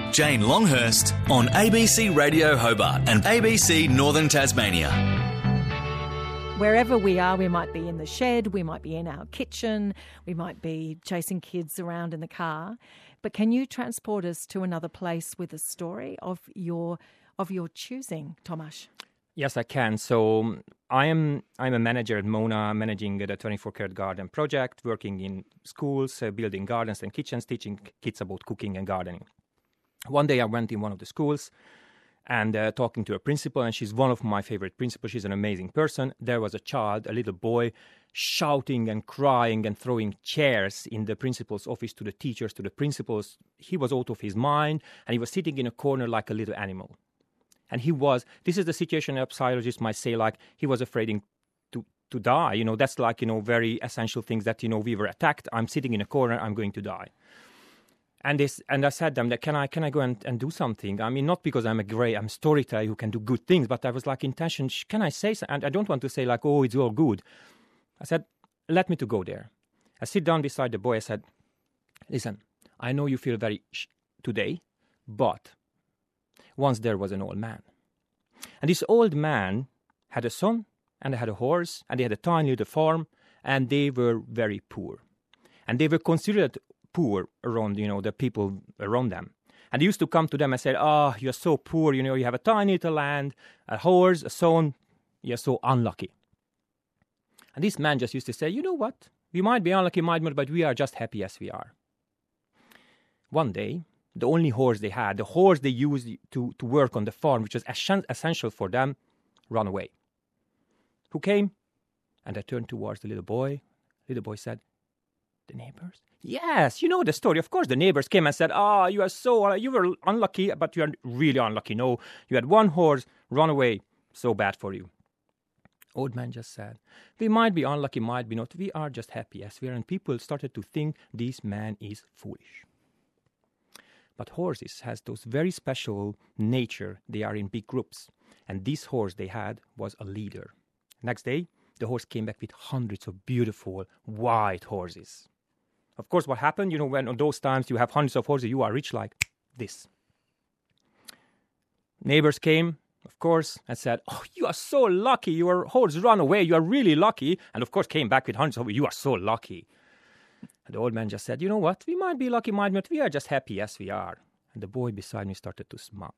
Jane Longhurst on ABC Radio Hobart and ABC Northern Tasmania. Wherever we are, we might be in the shed, we might be in our kitchen, we might be chasing kids around in the car. But can you transport us to another place with a story of your choosing, Tomasz? Yes, I can. So I'm a manager at Mona, managing the 24-Karat Garden project, working in schools, building gardens and kitchens, teaching kids about cooking and gardening. One day I went in one of the schools and talking to a principal, and she's one of my favorite principals. She's an amazing person. There was a child, a little boy, shouting and crying and throwing chairs in the principal's office to the teachers, to the principals. He was out of his mind, and he was sitting in a corner like a little animal. And this is the situation a psychologist might say, like, he was afraid to die. That's like, very essential things that, we were attacked. I'm sitting in a corner, I'm going to die. And I said to them that can I go and do something? I mean, not because I'm a storyteller who can do good things, but I was like intention, can I say something? And I don't want to say like, oh, it's all good. I said, let me to go there. I sit down beside the boy. I said, listen, I know you feel very today, but once there was an old man. And this old man had a son, and they had a horse, and they had a tiny little farm, and they were very poor. And they were considered poor around, the people around them. And they used to come to them and say, you're so poor, you have a tiny little land, a horse, a son, you're so unlucky. And this man just used to say, you know what? We might be unlucky, but we are just happy as we are. One day, the only horse they had, the horse they used to work on the farm, which was essential for them, ran away. Who came? And I turned towards the little boy. Little boy said, the neighbors? Yes, you know the story. Of course, the neighbors came and said, you were unlucky, but you are really unlucky. No, you had one horse run away. So bad for you. Old man just said, we might be unlucky, might be not. We are just happy as we are. And people started to think this man is foolish. But horses has those very special nature. They are in big groups. And this horse they had was a leader. Next day, the horse came back with hundreds of beautiful white horses. Of course, what happened, when on those times you have hundreds of horses, you are rich like this. Neighbors came, of course, and said, you are so lucky. Your horse ran away. You are really lucky. And of course, came back with hundreds of, you are so lucky. And the old man just said, you know what? We might be lucky, might not. We are just happy as we are. And the boy beside me started to smile.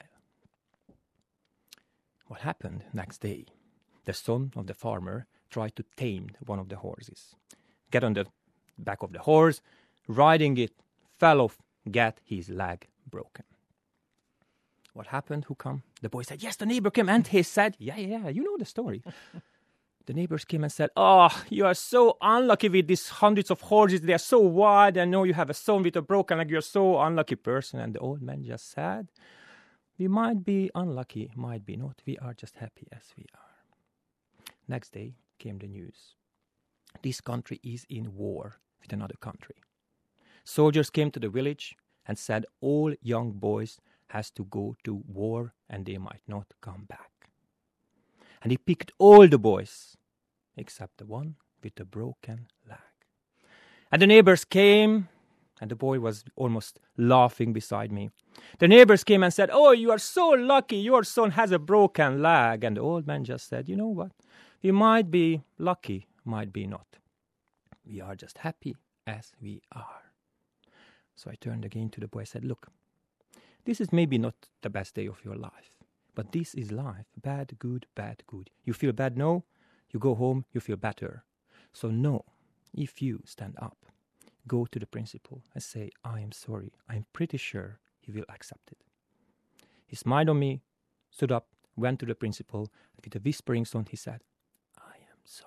What happened next day? The son of the farmer tried to tame one of the horses. Get on the back of the horse, riding it, fell off, get his leg broken. What happened? Who come? The boy said, yes, the neighbor came, and he said, yeah, you know the story. The neighbors came and said, you are so unlucky with these hundreds of horses. They are so wide. I know you have a son with a broken leg. You're so unlucky person. And the old man just said, we might be unlucky, might be not. We are just happy as we are. Next day came the news. This country is in war with another country. Soldiers came to the village and said all young boys has to go to war and they might not come back. And he picked all the boys except the one with the broken leg. And the neighbors came, and the boy was almost laughing beside me. The neighbors came and said, you are so lucky, your son has a broken leg. And the old man just said, you know what? We might be lucky, might be not. We are just happy as we are. So I turned again to the boy and said, look, this is maybe not the best day of your life, but this is life. Bad, good, bad, good. You feel bad now, you go home, you feel better. So no, if you stand up, go to the principal and say, I am sorry. I'm pretty sure he will accept it. He smiled on me, stood up, went to the principal, and with a whispering tone he said, I am sorry.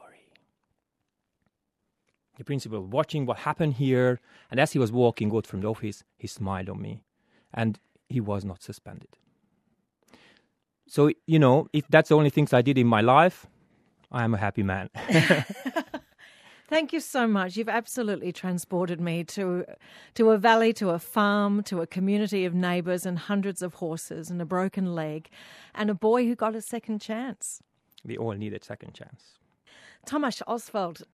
The principal watching what happened here, and as he was walking out from the office, he smiled on me, and he was not suspended. So, if that's the only things I did in my life, I am a happy man. Thank you so much. You've absolutely transported me to a valley, to a farm, to a community of neighbours and hundreds of horses and a broken leg and a boy who got a second chance. We all need a second chance. Tomasz Oswald,